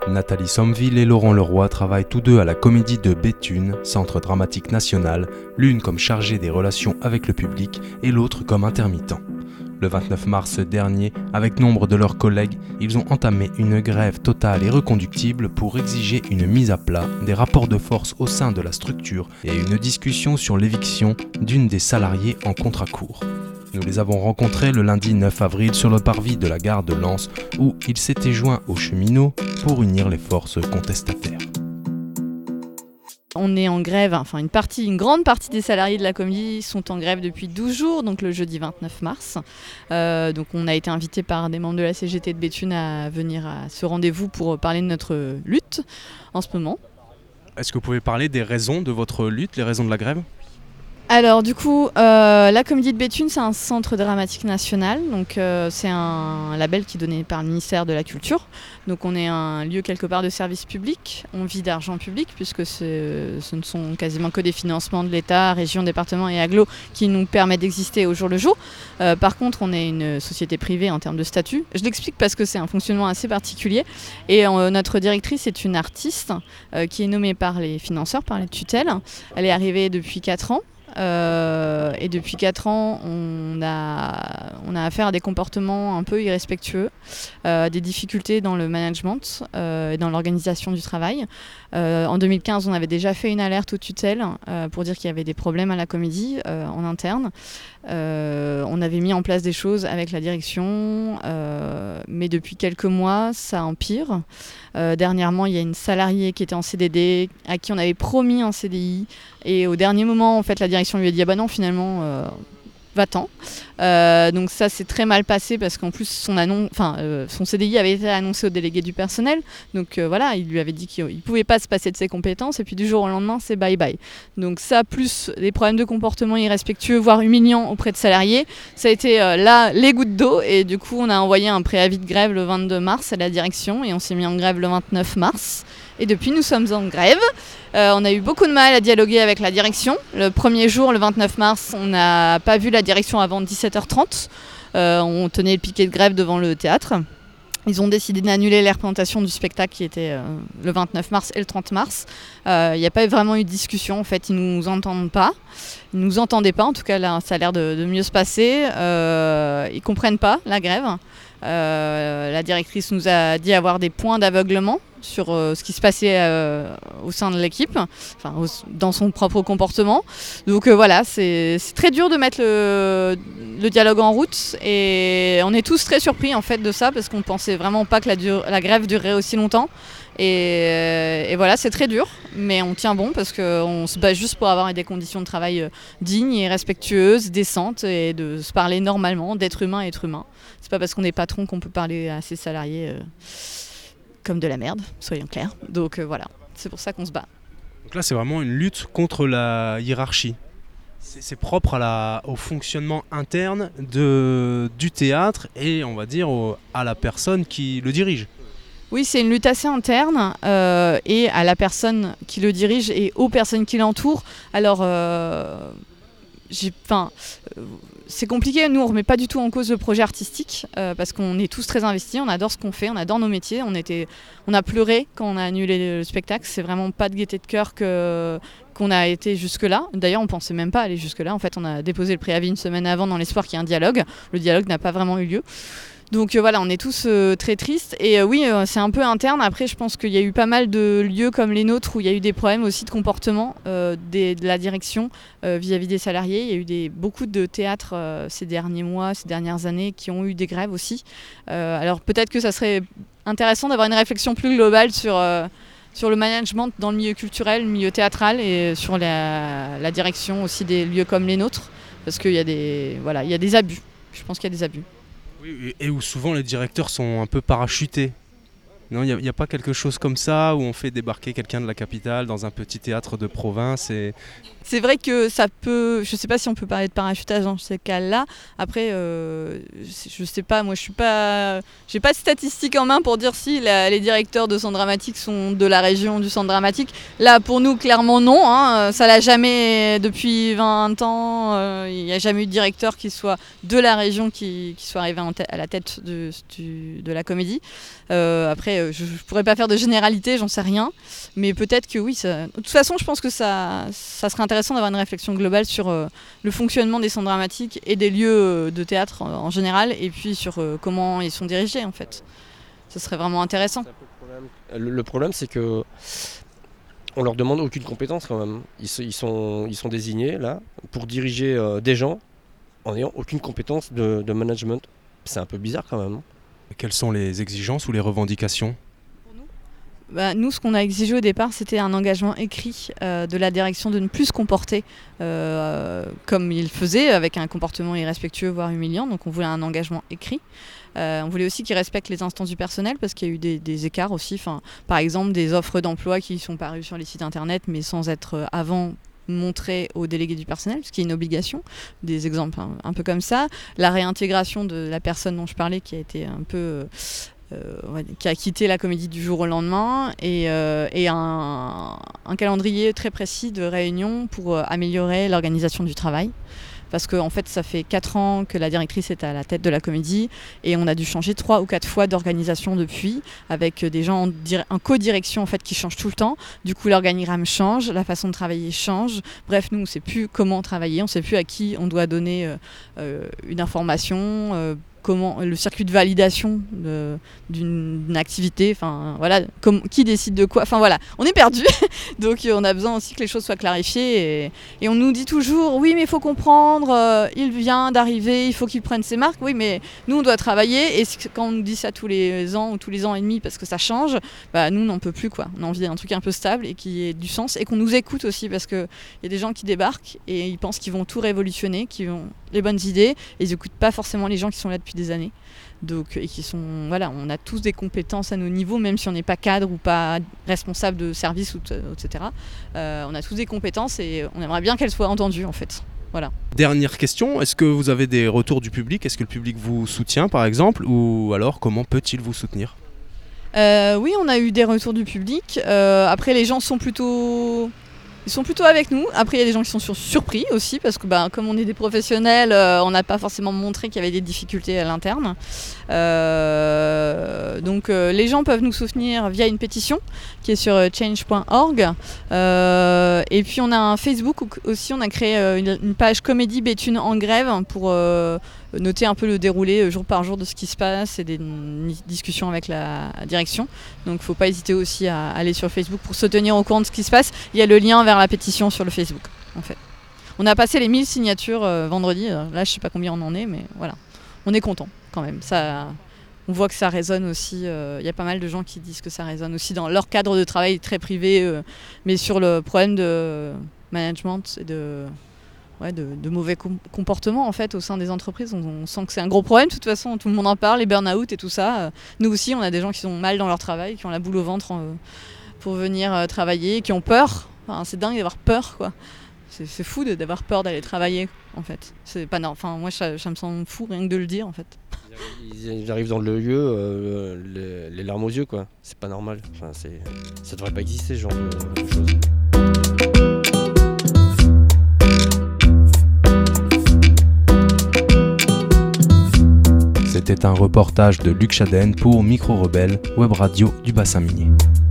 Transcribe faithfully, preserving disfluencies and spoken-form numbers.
Nathalie Sommeville et Laurent Leroy travaillent tous deux à la Comédie de Béthune, Centre dramatique national, l'une comme chargée des relations avec le public et l'autre comme intermittent. Le vingt-neuf mars dernier, avec nombre de leurs collègues, ils ont entamé une grève totale et reconductible pour exiger une mise à plat des rapports de force au sein de la structure et une discussion sur l'éviction d'une des salariées en contrat court. Nous les avons rencontrés le lundi neuf avril sur le parvis de la gare de Lens où ils s'étaient joints aux cheminots pour unir les forces contestataires. On est en grève, enfin une partie, une grande partie des salariés de la Comédie sont en grève depuis douze jours, donc le jeudi vingt-neuf mars. Euh, donc on a été invités par des membres de la C G T de Béthune à venir à ce rendez-vous pour parler de notre lutte en ce moment. Est-ce que vous pouvez parler des raisons de votre lutte, les raisons de la grève ? Alors du coup, euh, la Comédie de Béthune, c'est un centre dramatique national, donc euh, c'est un label qui est donné par le ministère de la Culture. Donc on est un lieu quelque part de service public, on vit d'argent public puisque ce ne sont quasiment que des financements de l'État, région, département et agglo qui nous permettent d'exister au jour le jour. Euh, par contre, on est une société privée en termes de statut. Je l'explique parce que c'est un fonctionnement assez particulier et euh, notre directrice est une artiste euh, qui est nommée par les financeurs, par les tutelles. Elle est arrivée depuis quatre ans. Euh, et depuis quatre ans, on a, on a affaire à des comportements un peu irrespectueux, euh, des difficultés dans le management euh, et dans l'organisation du travail. Euh, en deux mille quinze, on avait déjà fait une alerte aux tutelles euh, pour dire qu'il y avait des problèmes à la Comédie euh, en interne. Euh, on avait mis en place des choses avec la direction, euh, mais depuis quelques mois, ça empire. Euh, dernièrement, il y a une salariée qui était en C D D, à qui on avait promis un C D I, et au dernier moment, en fait, la direction lui a dit « Ah bah non, finalement, euh, va-t'en ». Euh, donc ça s'est très mal passé parce qu'en plus, son, annonce, enfin, euh, son C D I avait été annoncé au délégué du personnel. Donc euh, voilà, il lui avait dit qu'il ne pouvait pas se passer de ses compétences, et puis du jour au lendemain, c'est bye-bye. Donc ça, plus des problèmes de comportement irrespectueux, voire humiliants auprès de salariés, ça a été euh, là les gouttes d'eau, et du coup, on a envoyé un préavis de grève le vingt-deux mars à la direction, et on s'est mis en grève le vingt-neuf mars. Et depuis, nous sommes en grève. Euh, on a eu beaucoup de mal à dialoguer avec la direction. Le premier jour, le vingt-neuf mars, on n'a pas vu la direction avant dix-sept heures trente. Euh, on tenait le piquet de grève devant le théâtre. Ils ont décidé d'annuler les représentations du spectacle qui était euh, le vingt-neuf mars et le trente mars. Il euh, n'y a pas vraiment eu de discussion, en fait, ils ne nous entendent pas. Ils ne nous entendaient pas, en tout cas là, ça a l'air de, de mieux se passer. Euh, ils ne comprennent pas la grève. Euh, la directrice nous a dit avoir des points d'aveuglement sur euh, ce qui se passait euh, au sein de l'équipe, enfin, au, dans son propre comportement. Donc euh, voilà, c'est, c'est très dur de mettre le, le dialogue en route, et on est tous très surpris en fait de ça parce qu'on ne pensait vraiment pas que la, dur, la grève durerait aussi longtemps. Et, euh, et voilà, c'est très dur, mais on tient bon parce qu'on se bat juste pour avoir des conditions de travail dignes et respectueuses, décentes, et de se parler normalement, d'être humain à être humain. C'est pas parce qu'on est patron qu'on peut parler à ses salariés euh, comme de la merde, soyons clairs. Donc euh, voilà, c'est pour ça qu'on se bat. Donc là, c'est vraiment une lutte contre la hiérarchie. C'est, c'est propre à la, au fonctionnement interne de, du théâtre et, on va dire, au, à la personne qui le dirige. Oui, c'est une lutte assez interne euh, et à la personne qui le dirige et aux personnes qui l'entourent. Alors, euh, j'ai, enfin, euh, c'est compliqué. Nous, on ne remet pas du tout en cause le projet artistique euh, parce qu'on est tous très investis. On adore ce qu'on fait, on adore nos métiers. On, était, on a pleuré quand on a annulé le spectacle. C'est vraiment pas de gaieté de cœur que, qu'on a été jusque-là. D'ailleurs, on ne pensait même pas aller jusque-là. En fait, on a déposé le préavis une semaine avant dans l'espoir qu'il y ait un dialogue. Le dialogue n'a pas vraiment eu lieu. Donc euh, voilà, on est tous euh, très tristes. Et euh, oui, euh, c'est un peu interne. Après, je pense qu'il y a eu pas mal de lieux comme les nôtres où il y a eu des problèmes aussi de comportement euh, des, de la direction euh, vis-à-vis des salariés. Il y a eu des, beaucoup de théâtres euh, ces derniers mois, ces dernières années qui ont eu des grèves aussi. Euh, alors peut-être que ça serait intéressant d'avoir une réflexion plus globale sur, euh, sur le management dans le milieu culturel, le milieu théâtral, et sur la, la direction aussi des lieux comme les nôtres. Parce qu'il y a des, voilà, il y a des abus. Je pense qu'il y a des abus. Oui, et où souvent les directeurs sont un peu parachutés. Non, il n'y a, a pas quelque chose comme ça où on fait débarquer quelqu'un de la capitale dans un petit théâtre de province et... C'est vrai que ça peut... Je ne sais pas si on peut parler de parachutage dans ce cas-là. Après, euh, je ne sais pas, moi je suis pas... J'ai pas de statistiques en main pour dire si la, les directeurs de centre dramatique sont de la région du centre dramatique. Là, pour nous, clairement non. Hein. Ça l'a jamais... Depuis vingt ans, euh, il n'y a jamais eu de directeur qui soit de la région qui, qui soit arrivé à la tête de, du, de la Comédie. Euh, après, après, je ne pourrais pas faire de généralité, j'en sais rien. Mais peut-être que oui. Ça... De toute façon, je pense que ça, ça serait intéressant d'avoir une réflexion globale sur euh, le fonctionnement des centres dramatiques et des lieux de théâtre en, en général, et puis sur euh, comment ils sont dirigés en fait. Ce serait vraiment intéressant. Le problème, le, le problème c'est que on leur demande aucune compétence quand même. Ils, ils, sont, ils sont désignés là pour diriger euh, des gens en n'ayant aucune compétence de, de management. C'est un peu bizarre quand même. Quelles sont les exigences ou les revendications ? Bah, nous, ce qu'on a exigé au départ, c'était un engagement écrit euh, de la direction de ne plus se comporter euh, comme il faisait, avec un comportement irrespectueux, voire humiliant. Donc on voulait un engagement écrit. Euh, on voulait aussi qu'ils respectent les instances du personnel, parce qu'il y a eu des, des écarts aussi. Enfin, par exemple, des offres d'emploi qui sont parues sur les sites internet, mais sans être avant montrées aux délégués du personnel, ce qui est une obligation. Des exemples un, un peu comme ça. La réintégration de la personne dont je parlais, qui a été un peu... Euh, qui a quitté la comédie du jour au lendemain, et, euh, et un, un calendrier très précis de réunions pour euh, améliorer l'organisation du travail. Parce qu'en en fait, ça fait quatre ans que la directrice est à la tête de la comédie, et on a dû changer trois ou quatre fois d'organisation depuis, avec des gens en, dir- en co-direction en fait, qui changent tout le temps. Du coup, l'organigramme change, la façon de travailler change. Bref, nous, on ne sait plus comment travailler, on ne sait plus à qui on doit donner euh, euh, une information, euh, comment le circuit de validation de, d'une, d'une activité, enfin voilà, comme, qui décide de quoi, enfin voilà, on est perdu. Donc on a besoin aussi que les choses soient clarifiées, et, et on nous dit toujours oui mais il faut comprendre, euh, il vient d'arriver, il faut qu'il prenne ses marques. Oui mais nous on doit travailler, et quand on nous dit ça tous les ans ou tous les ans et demi parce que ça change, bah nous on n'en peut plus quoi. On a envie d'un truc un peu stable et qui ait du sens, et qu'on nous écoute aussi, parce qu'il y a des gens qui débarquent et ils pensent qu'ils vont tout révolutionner, qu'ils ont les bonnes idées, et ils n'écoutent pas forcément les gens qui sont là depuis des années. Donc, et qui sont, voilà, on a tous des compétences à nos niveaux, même si on n'est pas cadre ou pas responsable de service, ou t- et cetera. Euh, on a tous des compétences, et on aimerait bien qu'elles soient entendues en fait. Voilà. Dernière question, est-ce que vous avez des retours du public ? Est-ce que le public vous soutient par exemple ? Ou alors comment peut-il vous soutenir ? euh, Oui, on a eu des retours du public. Euh, après, les gens sont plutôt... Ils sont plutôt avec nous. Après, il y a des gens qui sont sur- surpris aussi, parce que bah, comme on est des professionnels, euh, on n'a pas forcément montré qu'il y avait des difficultés à l'interne. Euh, donc euh, les gens peuvent nous soutenir via une pétition qui est sur euh, change point org. Euh, et puis on a un Facebook où, aussi, on a créé euh, une, une page Comédie Béthune en grève pour euh, noter un peu le déroulé euh, jour par jour de ce qui se passe, et des une discussions avec la direction. Donc il ne faut pas hésiter aussi à aller sur Facebook pour se tenir au courant de ce qui se passe. Il y a le lien vers la pétition sur le Facebook en fait. On a passé les mille signatures euh, vendredi, là je ne sais pas combien on en est, mais voilà. On est content quand même. Ça, on voit que ça résonne aussi. Il euh, y a pas mal de gens qui disent que ça résonne aussi dans leur cadre de travail très privé, euh, mais sur le problème de management et de, ouais, de, de mauvais com- comportements en fait, au sein des entreprises. On, on sent que c'est un gros problème. De toute façon, tout le monde en parle, les burn-out et tout ça. Euh, nous aussi, on a des gens qui sont mal dans leur travail, qui ont la boule au ventre euh, pour venir euh, travailler, qui ont peur. Enfin, c'est dingue d'avoir peur, quoi. C'est, c'est fou de, d'avoir peur d'aller travailler, en fait. C'est pas, enfin, moi, ça, ça me semble fou rien que de le dire, en fait. Ils, ils arrivent dans le lieu, euh, les, les larmes aux yeux, quoi. C'est pas normal. Enfin, c'est, ça devrait pas exister, ce genre de, de choses. C'était un reportage de Luc Chaden pour Micro Rebelle, web radio du bassin minier.